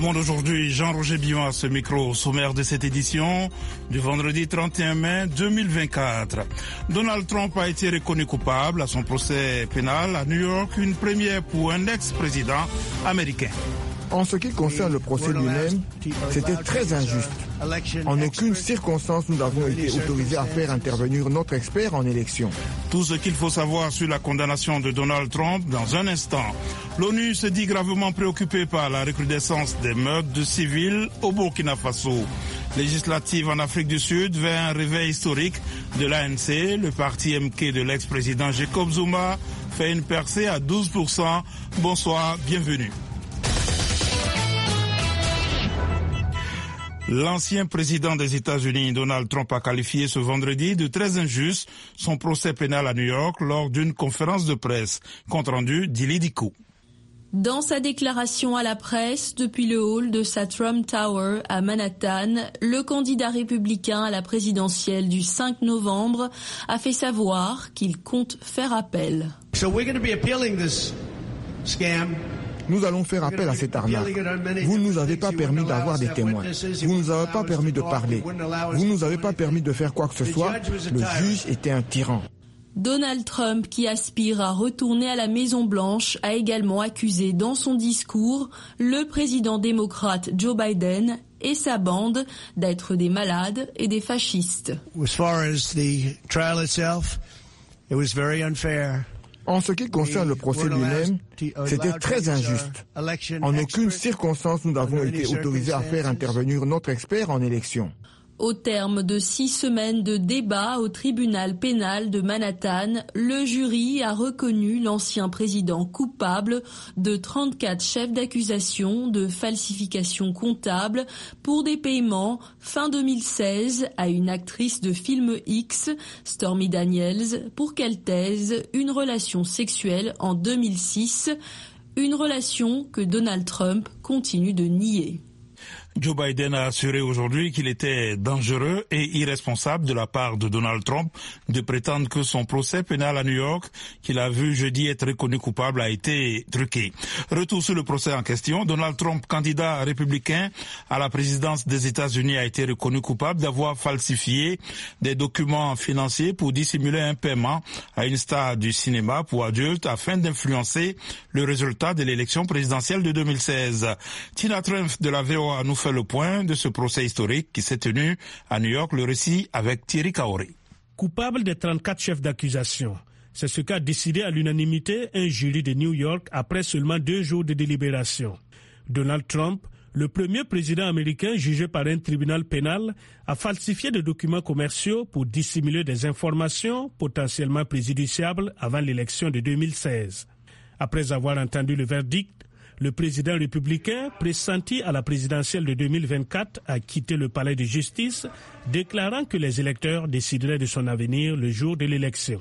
Monde aujourd'hui, Jean-Roger Billon à ce micro, au sommaire de cette édition du vendredi 31 mai 2024. Donald Trump a été reconnu coupable à son procès pénal à New York, une première pour un ex-président américain. En ce qui concerne le procès lui-même, c'était très injuste. En aucune circonstance, nous n'avons été autorisés à faire intervenir notre expert en élection. Tout ce qu'il faut savoir sur la condamnation de Donald Trump dans un instant. L'ONU se dit gravement préoccupée par la recrudescence des meurtres de civils au Burkina Faso. Législative en Afrique du Sud vers un réveil historique de l'ANC. Le parti MK de l'ex-président Jacob Zuma fait une percée à 12%. Bonsoir, bienvenue. L'ancien président des États-Unis, Donald Trump, a qualifié ce vendredi de très injuste son procès pénal à New York lors d'une conférence de presse. Compte rendu d'Ili Diko. Dans sa déclaration à la presse, depuis le hall de sa Trump Tower à Manhattan, le candidat républicain à la présidentielle du 5 novembre a fait savoir qu'il compte faire appel. Nous allons faire appel à cette arnaque. Vous ne nous avez pas permis d'avoir des témoins. Vous ne nous avez pas permis de parler. Vous ne nous avez pas permis de faire quoi que ce soit. Le juge était un tyran. Donald Trump, qui aspire à retourner à la Maison-Blanche, a également accusé dans son discours le président démocrate Joe Biden et sa bande d'être des malades et des fascistes. En ce qui concerne le procès lui-même, c'était très injuste. En aucune circonstance, nous n'avons été autorisés à faire intervenir notre expert en élection. Au terme de 6 semaines de débats au tribunal pénal de Manhattan, le jury a reconnu l'ancien président coupable de 34 chefs d'accusation de falsification comptable pour des paiements fin 2016 à une actrice de film X, Stormy Daniels, pour qu'elle taise une relation sexuelle en 2006, une relation que Donald Trump continue de nier. Joe Biden a assuré aujourd'hui qu'il était dangereux et irresponsable de la part de Donald Trump de prétendre que son procès pénal à New York, qu'il a vu jeudi être reconnu coupable, a été truqué. Retour sur le procès en question. Donald Trump, candidat républicain à la présidence des États-Unis, a été reconnu coupable d'avoir falsifié des documents financiers pour dissimuler un paiement à une star du cinéma pour adultes afin d'influencer le résultat de l'élection présidentielle de 2016. Tina Trump de la VOA nous fait le point de ce procès historique qui s'est tenu à New York. Le récit avec Thierry Kaoré. Coupable des 34 chefs d'accusation, c'est ce qu'a décidé à l'unanimité un jury de New York après seulement 2 jours de délibération. Donald Trump, le premier président américain jugé par un tribunal pénal, a falsifié des documents commerciaux pour dissimuler des informations potentiellement préjudiciables avant l'élection de 2016. Après avoir entendu le verdict, le président républicain, pressenti à la présidentielle de 2024, a quitté le palais de justice, déclarant que les électeurs décideraient de son avenir le jour de l'élection.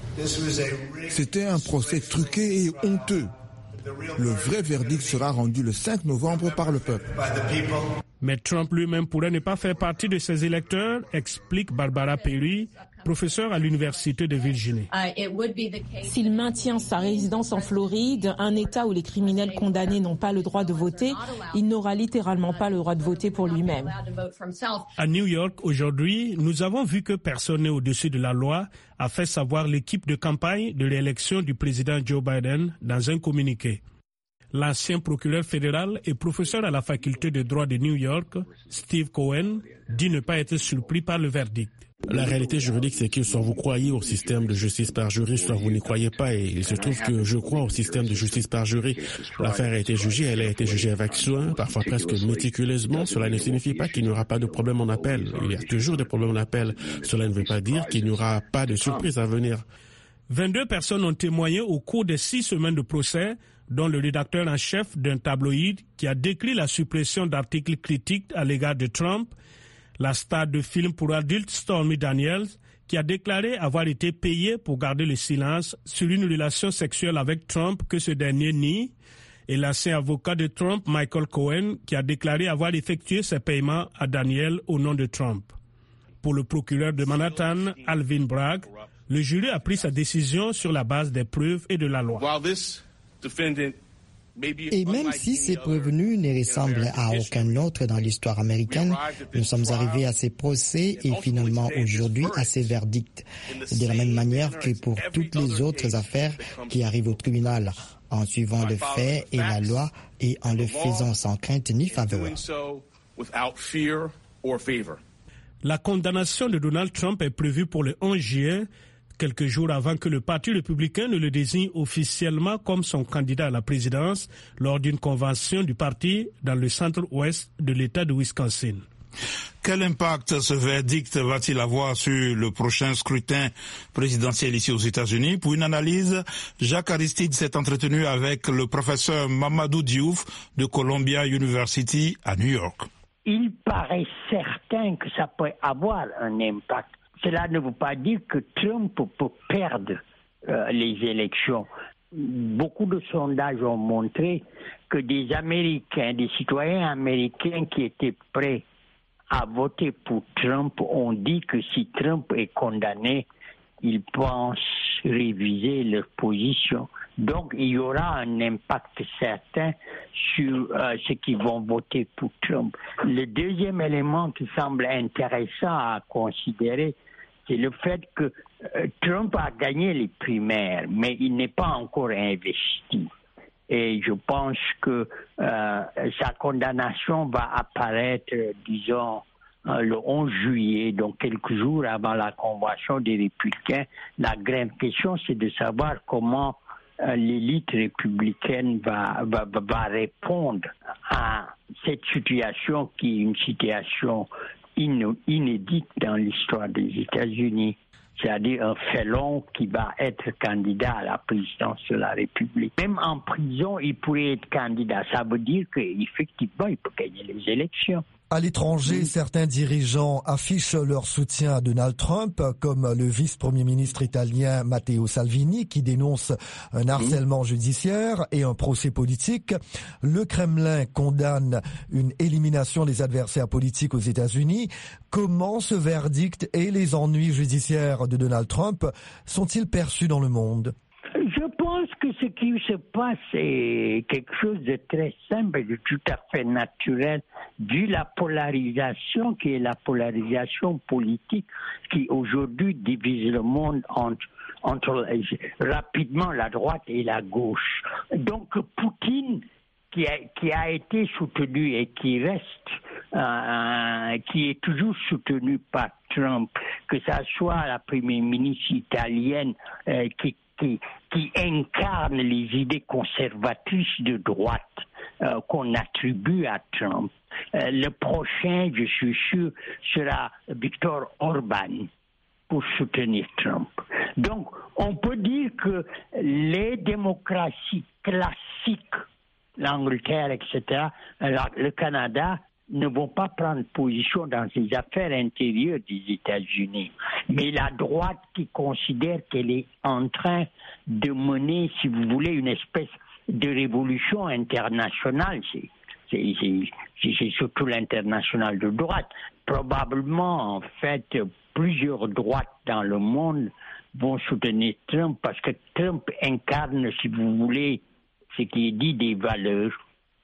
C'était un procès truqué et honteux. Le vrai verdict sera rendu le 5 novembre par le peuple. Mais Trump lui-même pourrait ne pas faire partie de ses électeurs, explique Barbara Perry, professeure à l'Université de Virginie. S'il maintient sa résidence en Floride, un État où les criminels condamnés n'ont pas le droit de voter, il n'aura littéralement pas le droit de voter pour lui-même. À New York, aujourd'hui, nous avons vu que personne n'est au-dessus de la loi, a fait savoir l'équipe de campagne de l'élection du président Joe Biden dans un communiqué. L'ancien procureur fédéral et professeur à la faculté de droit de New York, Steve Cohen, dit ne pas être surpris par le verdict. La réalité juridique, c'est que soit vous croyez au système de justice par jury, soit vous n'y croyez pas. Et il se trouve que je crois au système de justice par jury. L'affaire a été jugée, elle a été jugée avec soin, parfois presque méticuleusement. Cela ne signifie pas qu'il n'y aura pas de problème en appel. Il y a toujours des problèmes en appel. Cela ne veut pas dire qu'il n'y aura pas de surprise à venir. 22 personnes ont témoigné au cours des 6 semaines de procès, dont le rédacteur en chef d'un tabloïd qui a décrit la suppression d'articles critiques à l'égard de Trump, la star de film pour adultes Stormy Daniels, qui a déclaré avoir été payée pour garder le silence sur une relation sexuelle avec Trump que ce dernier nie, et l'ancien avocat de Trump, Michael Cohen, qui a déclaré avoir effectué ses paiements à Daniels au nom de Trump. Pour le procureur de Manhattan, Alvin Bragg, le jury a pris sa décision sur la base des preuves et de la loi. Et même si ces prévenus ne ressemblent à aucun autre dans l'histoire américaine, nous sommes arrivés à ces procès et finalement aujourd'hui à ces verdicts. De la même manière que pour toutes les autres affaires qui arrivent au tribunal, en suivant les faits et la loi et en le faisant sans crainte ni faveur. La condamnation de Donald Trump est prévue pour le 11 juillet, quelques jours avant que le Parti républicain ne le désigne officiellement comme son candidat à la présidence lors d'une convention du parti dans le centre-ouest de l'État de Wisconsin. Quel impact ce verdict va-t-il avoir sur le prochain scrutin présidentiel ici aux États-Unis? Pour une analyse, Jacques Aristide s'est entretenu avec le professeur Mamadou Diouf de Columbia University à New York. Il paraît certain que ça peut avoir un impact. Cela ne veut pas dire que Trump peut perdre les élections. Beaucoup de sondages ont montré que des Américains, des citoyens américains qui étaient prêts à voter pour Trump ont dit que si Trump est condamné, ils pensent réviser leur position. Donc, il y aura un impact certain sur ceux qui vont voter pour Trump. Le deuxième élément qui semble intéressant à considérer, c'est le fait que Trump a gagné les primaires, mais il n'est pas encore investi. Et je pense que sa condamnation va apparaître, disons, le 11 juillet, donc quelques jours avant la convention des républicains. La grande question, c'est de savoir comment l'élite républicaine va répondre à cette situation qui est une situation inédite dans l'histoire des États-Unis. C'est-à-dire un félon qui va être candidat à la présidence de la République. Même en prison, il pourrait être candidat. Ça veut dire qu'effectivement, il peut gagner les élections. À l'étranger, certains dirigeants affichent leur soutien à Donald Trump, comme le vice-premier ministre italien Matteo Salvini, qui dénonce un harcèlement judiciaire et un procès politique. Le Kremlin condamne une élimination des adversaires politiques aux États-Unis. Comment ce verdict et les ennuis judiciaires de Donald Trump sont-ils perçus dans le monde? Je pense que ce qui se passe est quelque chose de très simple et de tout à fait naturel, vu la polarisation qui est la polarisation politique qui aujourd'hui divise le monde entre rapidement la droite et la gauche. Donc Poutine, qui a été soutenu et qui reste, qui est toujours soutenu par Trump, que ça soit la première ministre italienne qui incarne les idées conservatrices de droite qu'on attribue à Trump. Le prochain, je suis sûr, sera Viktor Orban pour soutenir Trump. Donc, on peut dire que les démocraties classiques, l'Angleterre, etc., le Canada, ne vont pas prendre position dans les affaires intérieures des États-Unis. Mais la droite qui considère qu'elle est en train de mener, si vous voulez, une espèce de révolution internationale, c'est surtout l'international de droite. Probablement, en fait, plusieurs droites dans le monde vont soutenir Trump parce que Trump incarne, si vous voulez, ce qui est dit des valeurs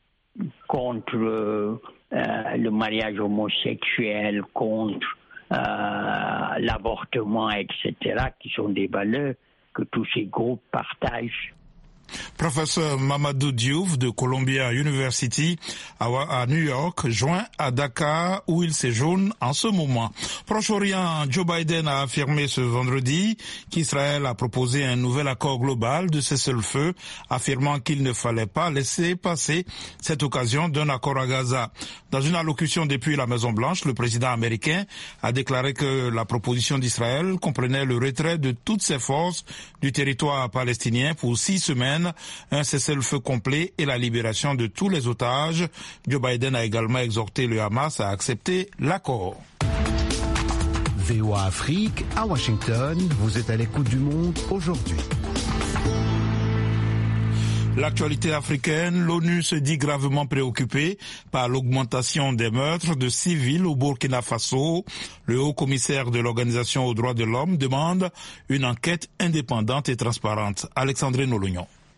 contre le mariage homosexuel, contre l'avortement, etc., qui sont des valeurs que tous ces groupes partagent. Professeur Mamadou Diouf de Columbia University à New York, joint à Dakar où il séjourne en ce moment. Proche-Orient, Joe Biden a affirmé ce vendredi qu'Israël a proposé un nouvel accord global de cessez-le-feu, affirmant qu'il ne fallait pas laisser passer cette occasion d'un accord à Gaza. Dans une allocution depuis la Maison-Blanche, le président américain a déclaré que la proposition d'Israël comprenait le retrait de toutes ses forces du territoire palestinien pour 6 semaines, un cessez-le-feu complet et la libération de tous les otages. Joe Biden a également exhorté le Hamas à accepter l'accord. VOA Afrique, à Washington, vous êtes à l'écoute du monde aujourd'hui. L'actualité africaine, l'ONU se dit gravement préoccupée par l'augmentation des meurtres de civils au Burkina Faso. Le haut-commissaire de l'Organisation aux droits de l'homme demande une enquête indépendante et transparente. Alexandrine Olognon.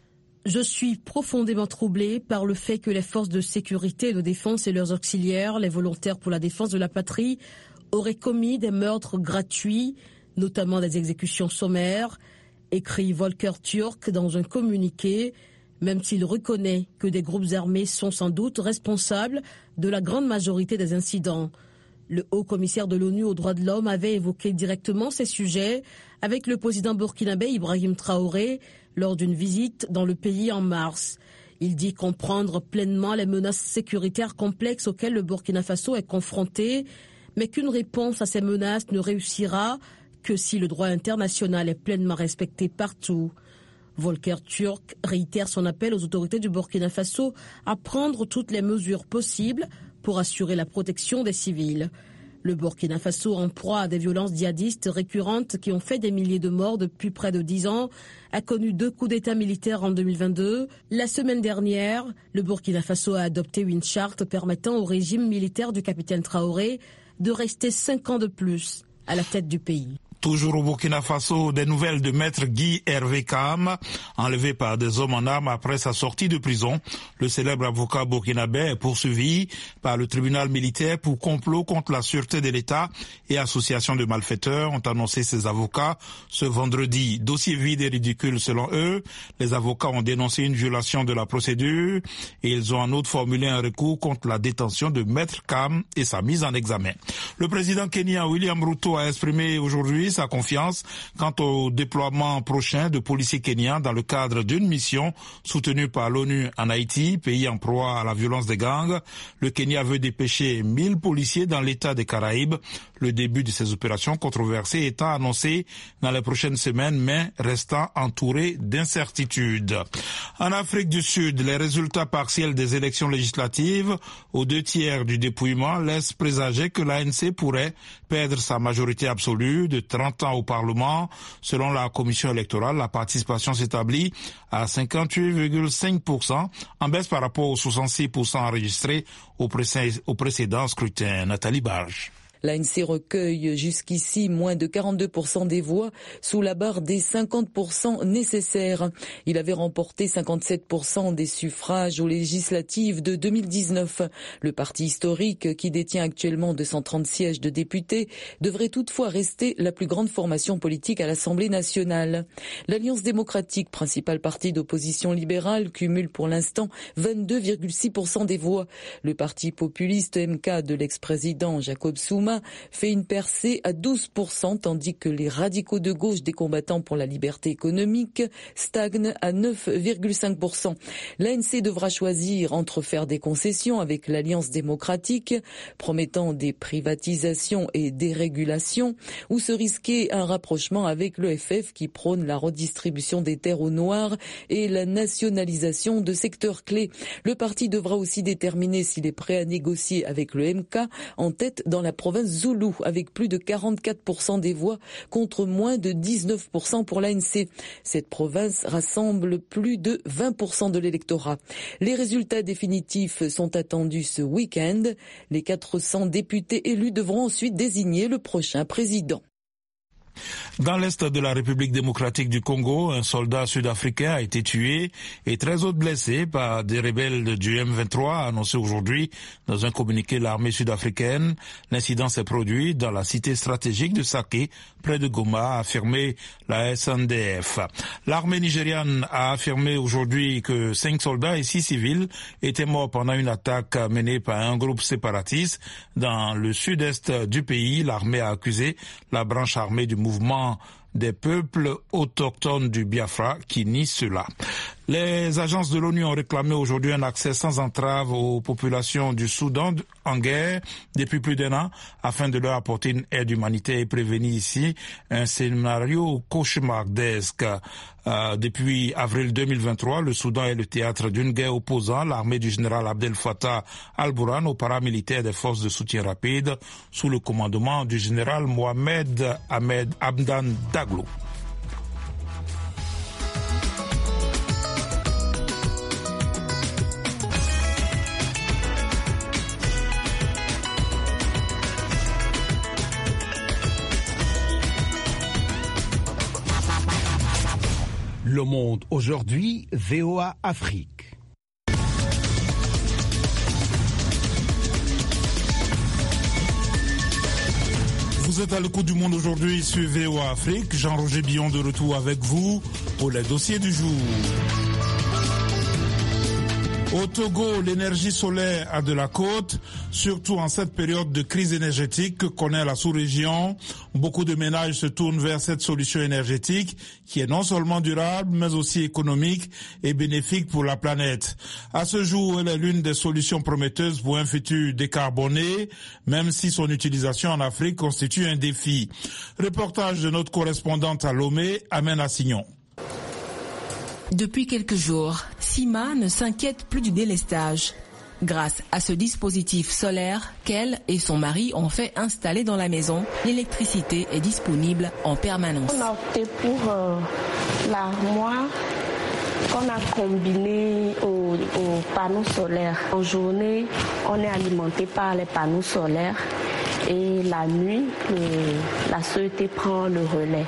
Je suis profondément troublé par le fait que les forces de sécurité et de défense et leurs auxiliaires, les volontaires pour la défense de la patrie, auraient commis des meurtres gratuits, notamment des exécutions sommaires, écrit Volker Türk dans un communiqué, même s'il reconnaît que des groupes armés sont sans doute responsables de la grande majorité des incidents. Le haut-commissaire de l'ONU aux droits de l'homme avait évoqué directement ces sujets avec le président burkinabé Ibrahim Traoré lors d'une visite dans le pays en mars. Il dit comprendre pleinement les menaces sécuritaires complexes auxquelles le Burkina Faso est confronté, mais qu'une réponse à ces menaces ne réussira que si le droit international est pleinement respecté partout. Volker Türk réitère son appel aux autorités du Burkina Faso à prendre toutes les mesures possibles pour assurer la protection des civils. Le Burkina Faso, en proie à des violences djihadistes récurrentes qui ont fait des milliers de morts depuis près de 10 ans, a connu 2 coups d'État militaires en 2022. La semaine dernière, le Burkina Faso a adopté une charte permettant au régime militaire du capitaine Traoré de rester 5 ans de plus à la tête du pays. Toujours au Burkina Faso, des nouvelles de maître Guy Hervé Kaham, enlevé par des hommes en armes après sa sortie de prison. Le célèbre avocat burkinabé est poursuivi par le tribunal militaire pour complot contre la sûreté de l'État et association de malfaiteurs, ont annoncé ses avocats ce vendredi. Dossier vide et ridicule selon eux. Les avocats ont dénoncé une violation de la procédure et ils ont en outre formulé un recours contre la détention de maître Kaham et sa mise en examen. Le président kenyan William Ruto a exprimé aujourd'hui sa confiance quant au déploiement prochain de policiers kenyans dans le cadre d'une mission soutenue par l'ONU en Haïti, pays en proie à la violence des gangs. Le Kenya veut dépêcher 1000 policiers dans l'État des Caraïbes. Le début de ces opérations controversées étant annoncé dans les prochaines semaines, mais restant entouré d'incertitudes. En Afrique du Sud, les résultats partiels des élections législatives, aux 2/3 du dépouillement, laissent présager que l'ANC pourrait perdre sa majorité absolue de 30 ans au Parlement. Selon la commission électorale, la participation s'établit à 58,5%, en baisse par rapport aux 66% enregistrés au précédent scrutin. Nathalie Barge. L'ANC recueille jusqu'ici moins de 42% des voix sous la barre des 50% nécessaires. Il avait remporté 57% des suffrages aux législatives de 2019. Le parti historique, qui détient actuellement 230 sièges de députés, devrait toutefois rester la plus grande formation politique à l'Assemblée nationale. L'Alliance démocratique, principal parti d'opposition libérale, cumule pour l'instant 22,6% des voix. Le parti populiste MK de l'ex-président Jacob Zuma fait une percée à 12%, tandis que les radicaux de gauche des combattants pour la liberté économique stagnent à 9,5%. L'ANC devra choisir entre faire des concessions avec l'Alliance démocratique, promettant des privatisations et des régulations, ou se risquer un rapprochement avec l'EFF qui prône la redistribution des terres aux Noirs et la nationalisation de secteurs clés. Le parti devra aussi déterminer s'il est prêt à négocier avec le MK, en tête dans la province Zoulou, avec plus de 44% des voix contre moins de 19% pour l'ANC. Cette province rassemble plus de 20% de l'électorat. Les résultats définitifs sont attendus ce week-end. Les 400 députés élus devront ensuite désigner le prochain président. Dans l'est de la République démocratique du Congo, un soldat sud-africain a été tué et 13 autres blessés par des rebelles du M23, a annoncé aujourd'hui dans un communiqué l'armée sud-africaine. L'incident s'est produit dans la cité stratégique de Saké, près de Goma, a affirmé la SNDF. L'armée nigériane a affirmé aujourd'hui que 5 soldats et 6 civils étaient morts pendant une attaque menée par un groupe séparatiste dans le sud-est du pays. L'armée a accusé la branche armée du mouvement des peuples autochtones du Biafra qui nie cela. Les agences de l'ONU ont réclamé aujourd'hui un accès sans entrave aux populations du Soudan en guerre depuis plus d'1 an afin de leur apporter une aide humanitaire et prévenir ici un scénario cauchemardesque. Depuis avril 2023, le Soudan est le théâtre d'une guerre opposant l'armée du général Abdel Fattah al-Burhan aux paramilitaires des forces de soutien rapide sous le commandement du général Mohamed Ahmed Hamdan Daglo. Le Monde aujourd'hui, VOA Afrique. Vous êtes à l'écoute du Monde aujourd'hui sur VOA Afrique. Jean-Roger Billon de retour avec vous pour les dossiers du jour. Au Togo, l'énergie solaire a de la cote, surtout en cette période de crise énergétique que connaît la sous-région. Beaucoup de ménages se tournent vers cette solution énergétique qui est non seulement durable, mais aussi économique et bénéfique pour la planète. À ce jour, elle est l'une des solutions prometteuses pour un futur décarboné, même si son utilisation en Afrique constitue un défi. Reportage de notre correspondante à Lomé, Amène Assignon. Depuis quelques jours, Sima ne s'inquiète plus du délestage. Grâce à ce dispositif solaire qu'elle et son mari ont fait installer dans la maison, l'électricité est disponible en permanence. On a opté pour l'armoire qu'on a combiné aux panneaux solaires. En journée, on est alimenté par les panneaux solaires et la nuit, la société prend le relais.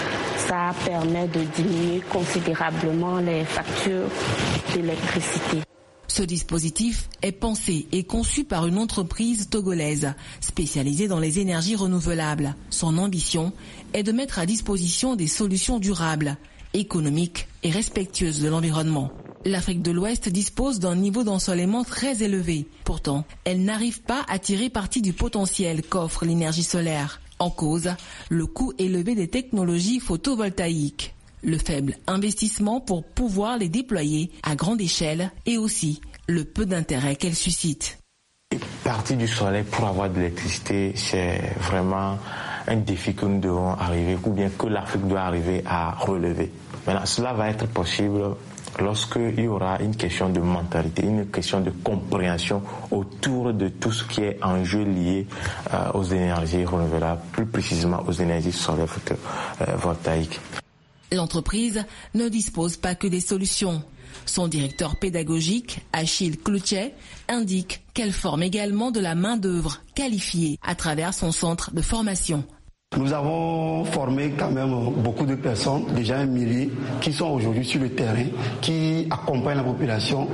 Ça permet de diminuer considérablement les factures d'électricité. Ce dispositif est pensé et conçu par une entreprise togolaise spécialisée dans les énergies renouvelables. Son ambition est de mettre à disposition des solutions durables, économiques et respectueuses de l'environnement. L'Afrique de l'Ouest dispose d'un niveau d'ensoleillement très élevé. Pourtant, elle n'arrive pas à tirer parti du potentiel qu'offre l'énergie solaire. En cause, le coût élevé des technologies photovoltaïques, le faible investissement pour pouvoir les déployer à grande échelle et aussi le peu d'intérêt qu'elles suscitent. Partir du soleil pour avoir de l'électricité, c'est vraiment un défi que nous devons arriver, ou bien que l'Afrique doit arriver à relever. Maintenant, cela va être possible lorsqu'il y aura une question de mentalité, une question de compréhension autour de tout ce qui est enjeu lié aux énergies renouvelables, plus précisément aux énergies solaires photovoltaïques. L'entreprise ne dispose pas que des solutions. Son directeur pédagogique, Achille Cloutier, indique qu'elle forme également de la main-d'œuvre qualifiée à travers son centre de formation. Nous avons formé quand même beaucoup de personnes, déjà un millier, qui sont aujourd'hui sur le terrain, qui accompagnent la population,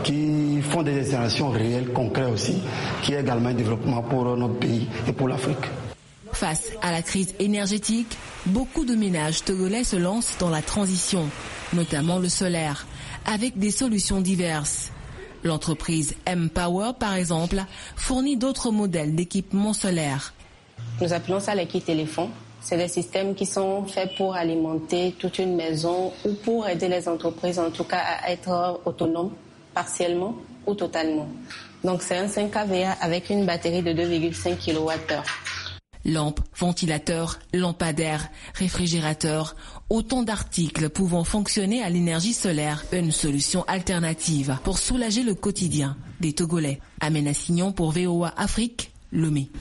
qui font des installations réelles, concrètes aussi, qui est également un développement pour notre pays et pour l'Afrique. Face à la crise énergétique, beaucoup de ménages togolais se lancent dans la transition, notamment le solaire, avec des solutions diverses. L'entreprise M-Power, par exemple, fournit d'autres modèles d'équipements solaires. Nous appelons ça les kits téléphones. C'est des systèmes qui sont faits pour alimenter toute une maison ou pour aider les entreprises, en tout cas, à être autonomes, partiellement ou totalement. Donc c'est un 5 kVA avec une batterie de 2,5 kWh. Lampes, ventilateurs, lampadaires, réfrigérateurs, autant d'articles pouvant fonctionner à l'énergie solaire, une solution alternative pour soulager le quotidien des Togolais. Amène Assignon pour VOA Afrique, Lomé.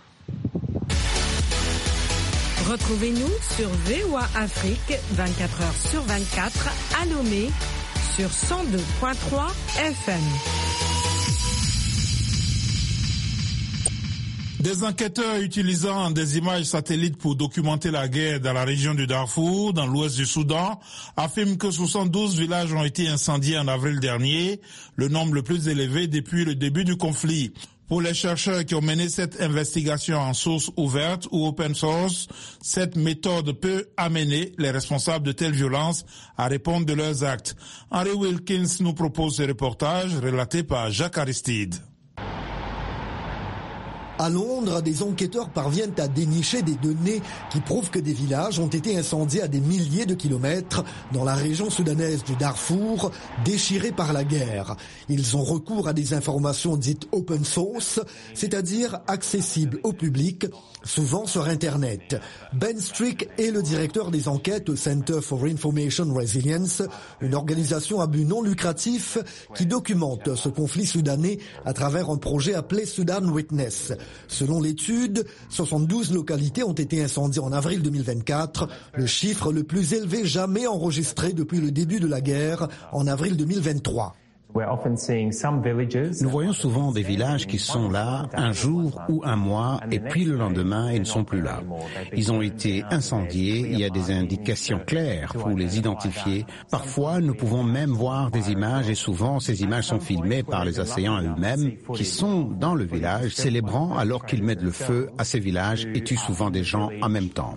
Retrouvez-nous sur VOA Afrique 24h/24 à Lomé sur 102.3 FM. Des enquêteurs utilisant des images satellites pour documenter la guerre dans la région du Darfour, dans l'ouest du Soudan, affirment que 72 villages ont été incendiés en avril dernier, le nombre le plus élevé depuis le début du conflit. Pour les chercheurs qui ont mené cette investigation en source ouverte ou open source, cette méthode peut amener les responsables de telles violences à répondre de leurs actes. Henry Wilkins nous propose ce reportage relaté par Jacques Aristide. À Londres, des enquêteurs parviennent à dénicher des données qui prouvent que des villages ont été incendiés à des milliers de kilomètres dans la région soudanaise du Darfour, déchirée par la guerre. Ils ont recours à des informations dites open source, c'est-à-dire accessibles au public, souvent sur Internet. Ben Strick est le directeur des enquêtes au Center for Information Resilience, une organisation à but non lucratif qui documente ce conflit soudanais à travers un projet appelé Sudan Witness. Selon l'étude, 72 localités ont été incendiées en avril 2024, le chiffre le plus élevé jamais enregistré depuis le début de la guerre en avril 2023. Nous voyons souvent des villages qui sont là un jour ou un mois et puis le lendemain ils ne sont plus là. Ils ont été incendiés, il y a des indications claires pour les identifier. Parfois nous pouvons même voir des images et souvent ces images sont filmées par les assaillants eux-mêmes qui sont dans le village célébrant alors qu'ils mettent le feu à ces villages et tuent souvent des gens en même temps.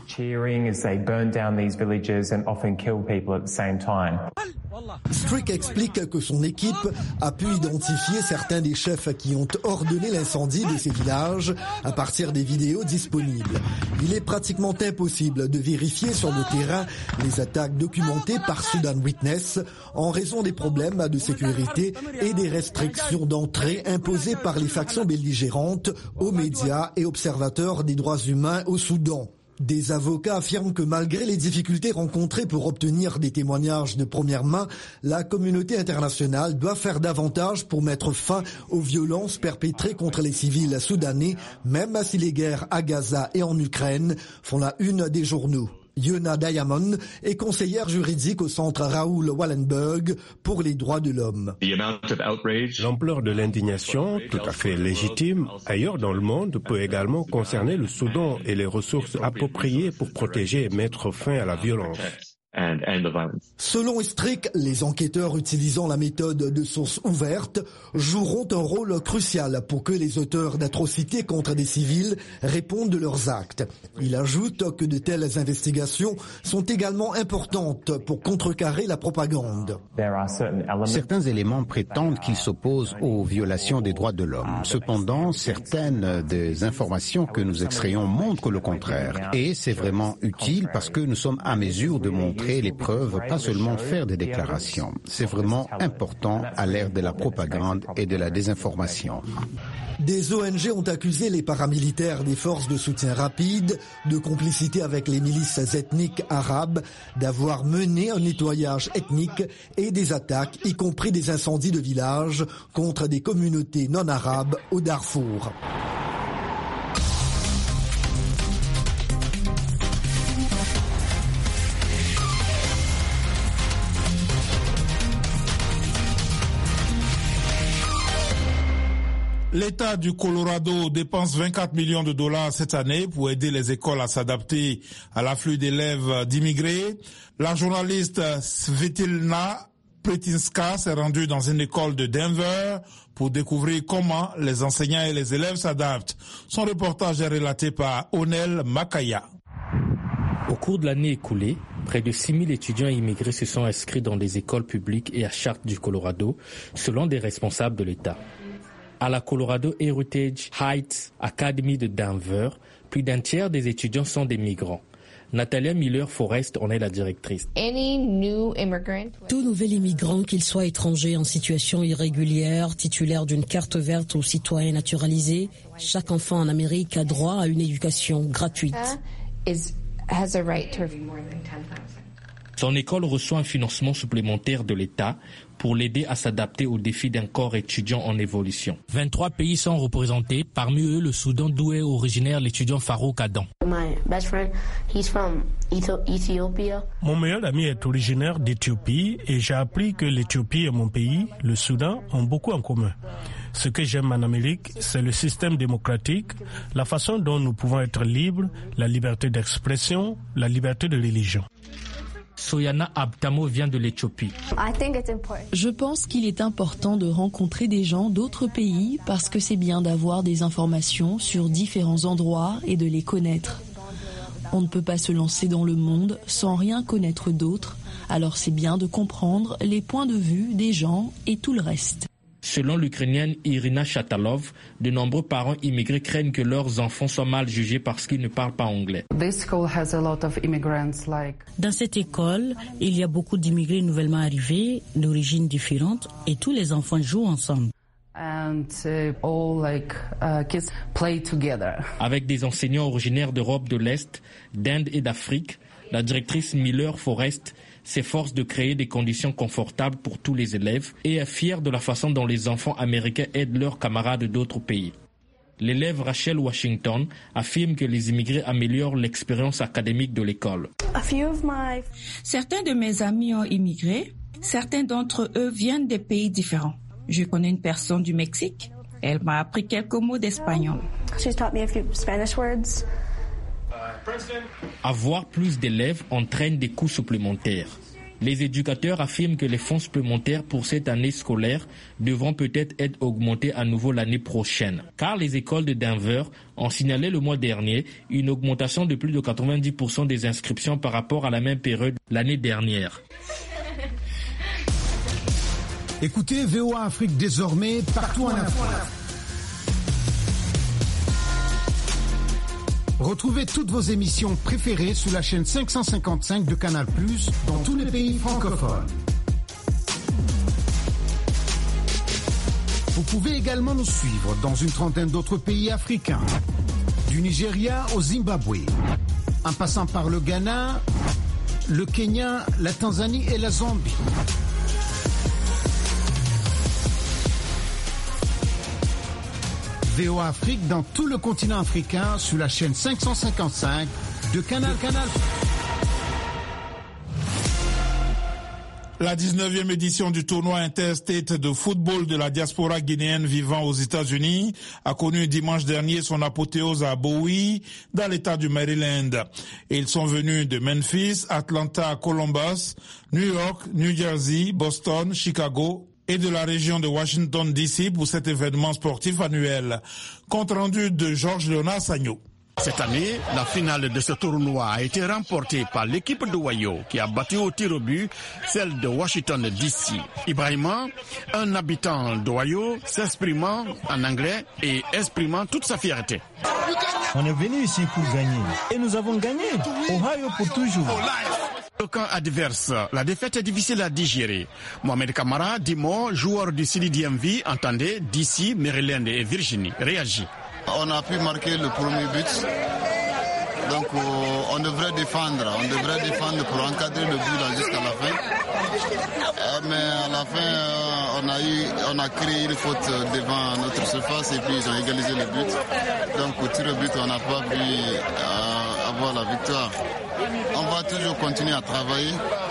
Strick explique que son équipe a pu identifier certains des chefs qui ont ordonné l'incendie de ces villages à partir des vidéos disponibles. Il est pratiquement impossible de vérifier sur le terrain les attaques documentées par Sudan Witness en raison des problèmes de sécurité et des restrictions d'entrée imposées par les factions belligérantes aux médias et observateurs des droits humains au Soudan. Des avocats affirment que malgré les difficultés rencontrées pour obtenir des témoignages de première main, la communauté internationale doit faire davantage pour mettre fin aux violences perpétrées contre les civils soudanais, même si les guerres à Gaza et en Ukraine font la une des journaux. Yona Diamond est conseillère juridique au centre Raoul Wallenberg pour les droits de l'homme. L'ampleur de l'indignation, tout à fait légitime, ailleurs dans le monde peut également concerner le Soudan et les ressources appropriées pour protéger et mettre fin à la violence. Selon Strick, les enquêteurs utilisant la méthode de source ouverte joueront un rôle crucial pour que les auteurs d'atrocités contre des civils répondent de leurs actes. Il ajoute que de telles investigations sont également importantes pour contrecarrer la propagande. Certains éléments prétendent qu'ils s'opposent aux violations des droits de l'homme. Cependant, certaines des informations que nous extrayons montrent le contraire. Et c'est vraiment utile parce que nous sommes à mesure de montrer les preuves, pas seulement faire des déclarations. C'est vraiment important à l'ère de la propagande et de la désinformation. Des ONG ont accusé les paramilitaires des forces de soutien rapide de complicité avec les milices ethniques arabes, d'avoir mené un nettoyage ethnique et des attaques, y compris des incendies de villages contre des communautés non arabes au Darfour. L'État du Colorado dépense 24 millions de dollars cette année pour aider les écoles à s'adapter à l'afflux d'élèves d'immigrés. La journaliste Svetlana Pretinska s'est rendue dans une école de Denver pour découvrir comment les enseignants et les élèves s'adaptent. Son reportage est relaté par Onel Makaya. Au cours de l'année écoulée, près de 6 000 étudiants immigrés se sont inscrits dans des écoles publiques et à Chartres du Colorado, selon des responsables de l'État. À la Colorado Heritage Heights Academy de Denver, plus d'un tiers des étudiants sont des migrants. Natalia Miller-Forrest en est la directrice. Tout nouvel immigrant, qu'il soit étranger en situation irrégulière, titulaire d'une carte verte ou citoyen naturalisé, chaque enfant en Amérique a droit à une éducation gratuite. Son école reçoit un financement supplémentaire de l'État pour l'aider à s'adapter aux défis d'un corps étudiant en évolution. 23 pays sont représentés, parmi eux le Soudan d'où est originaire l'étudiant Farouk Adam. Mon meilleur ami est originaire d'Éthiopie et j'ai appris que l'Éthiopie et mon pays, le Soudan, ont beaucoup en commun. Ce que j'aime en Amérique, c'est le système démocratique, la façon dont nous pouvons être libres, la liberté d'expression, la liberté de religion. Soyana Abtamo vient de l'Éthiopie. Je pense qu'il est important de rencontrer des gens d'autres pays parce que c'est bien d'avoir des informations sur différents endroits et de les connaître. On ne peut pas se lancer dans le monde sans rien connaître d'autre, alors c'est bien de comprendre les points de vue des gens et tout le reste. Selon l'Ukrainienne Irina Chatalov, de nombreux parents immigrés craignent que leurs enfants soient mal jugés parce qu'ils ne parlent pas anglais. Dans cette école, il y a beaucoup d'immigrés nouvellement arrivés, d'origines différentes, et tous les enfants jouent ensemble. Avec des enseignants originaires d'Europe de l'Est, d'Inde et d'Afrique, la directrice Miller-Forrest s'efforce de créer des conditions confortables pour tous les élèves et est fière de la façon dont les enfants américains aident leurs camarades d'autres pays. L'élève Rachel Washington affirme que les immigrés améliorent l'expérience académique de l'école. Certains de mes amis ont immigré. Certains d'entre eux viennent des pays différents. Je connais une personne du Mexique. Elle m'a appris quelques mots d'espagnol. Avoir plus d'élèves entraîne des coûts supplémentaires. Les éducateurs affirment que les fonds supplémentaires pour cette année scolaire devront peut-être être augmentés à nouveau l'année prochaine. Car les écoles de Denver ont signalé le mois dernier une augmentation de plus de 90% des inscriptions par rapport à la même période l'année dernière. Écoutez VOA Afrique désormais partout en Afrique. Retrouvez toutes vos émissions préférées sur la chaîne 555 de Canal+, dans tous les pays francophones. Vous pouvez également nous suivre dans une trentaine d'autres pays africains, du Nigeria au Zimbabwe, en passant par le Ghana, le Kenya, la Tanzanie et la Zambie. VOA Afrique dans tout le continent africain sur la chaîne 555 de Canal. La 19e édition du tournoi interstate de football de la diaspora guinéenne vivant aux États-Unis a connu dimanche dernier son apothéose à Bowie, dans l'État du Maryland. Et ils sont venus de Memphis, Atlanta, Columbus, New York, New Jersey, Boston, Chicago et de la région de Washington DC pour cet événement sportif annuel. Compte rendu de Georges Léonard Sagno. Cette année, la finale de ce tournoi a été remportée par l'équipe d'Ohio qui a battu au tir au but celle de Washington DC. Ibrahima, un habitant d'Ohio, s'exprimant en anglais et exprimant toute sa fierté. On est venu ici pour gagner et nous avons gagné. Ohio pour toujours. Au camp adverse, la défaite est difficile à digérer. Mohamed Kamara, Dimo, joueur du CDDMV, entendez, DC, Maryland et Virginie, réagit. On a pu marquer le premier but. Donc on devrait défendre pour encadrer le but jusqu'à la fin. Mais à la fin, on a créé une faute devant notre surface et puis ils ont égalisé le but. Donc au tir au but, on n'a pas pu avoir la victoire. On va toujours continuer à travailler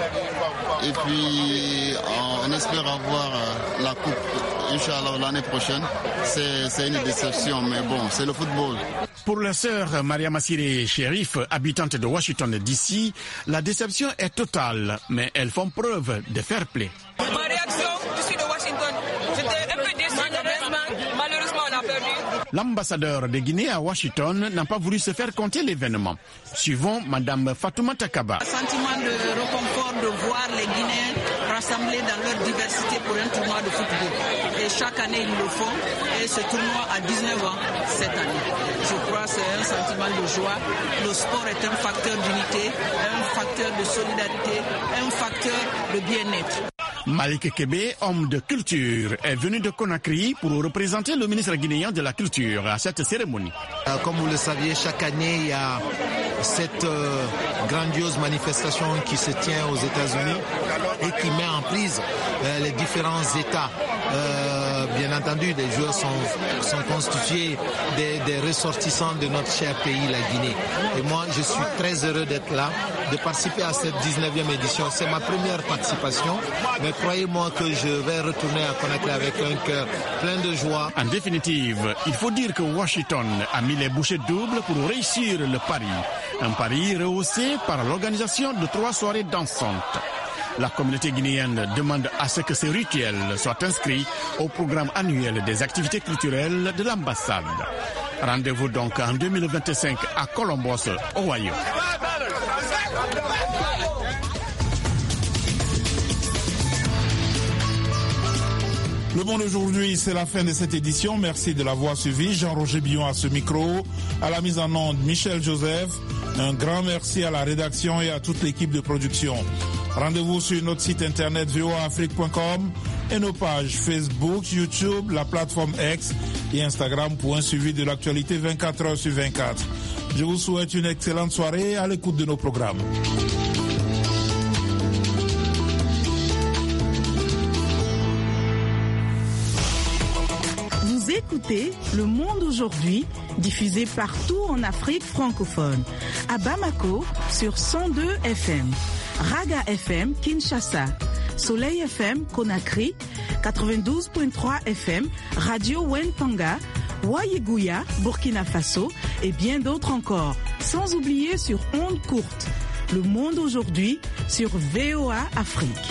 et puis on espère avoir la coupe, Inch'Allah, l'année prochaine. C'est une déception, mais bon, c'est le football. Pour la sœur Maria Massiré Shérif, habitante de Washington DC, la déception est totale, mais elles font preuve de fair play. Ma réaction, je suis de Washington. J'étais un peu déçu, malheureusement on a perdu. L'ambassadeur de Guinée à Washington n'a pas voulu se faire compter l'événement. Suivons Madame Fatouma Takaba. Un sentiment de réconfort de voir les Guinéens rassemblés dans leur diversité pour un tournoi de football. Et chaque année ils le font. Et ce tournoi a 19 ans cette année. Je crois que c'est un sentiment de joie. Le sport est un facteur d'unité, un facteur de solidarité, un facteur de bien-être. Malik Kébé, homme de culture, est venu de Conakry pour représenter le ministre guinéen de la Culture à cette cérémonie. Comme vous le saviez, chaque année, il y a cette grandiose manifestation qui se tient aux États-Unis et qui met en prise les différents États. Bien entendu, les joueurs sont constitués des ressortissants de notre cher pays, la Guinée. Et moi, je suis très heureux d'être là, de participer à cette 19e édition. C'est ma première participation, mais croyez-moi que je vais retourner à Conakry avec un cœur plein de joie. En définitive, il faut dire que Washington a mis les bouchées doubles pour réussir le pari. Un pari rehaussé par l'organisation de 3 soirées dansantes. La communauté guinéenne demande à ce que ces rituels soient inscrits au programme annuel des activités culturelles de l'ambassade. Rendez-vous donc en 2025 à Columbus, Ohio. Le Monde aujourd'hui, c'est la fin de cette édition. Merci de l'avoir suivi. Jean-Roger Billon à ce micro, à la mise en onde Michel Joseph. Un grand merci à la rédaction et à toute l'équipe de production. Rendez-vous sur notre site internet voaafrique.com et nos pages Facebook, YouTube, la plateforme X et Instagram pour un suivi de l'actualité 24 heures sur 24. Je vous souhaite une excellente soirée à l'écoute de nos programmes. Vous écoutez Le Monde aujourd'hui, diffusé partout en Afrique francophone. À Bamako, sur 102 FM. Raga FM Kinshasa, Soleil FM Conakry, 92.3 FM, Radio Wentanga, Wayeguya, Burkina Faso et bien d'autres encore. Sans oublier sur ondes courtes. Le monde aujourd'hui sur VOA Afrique.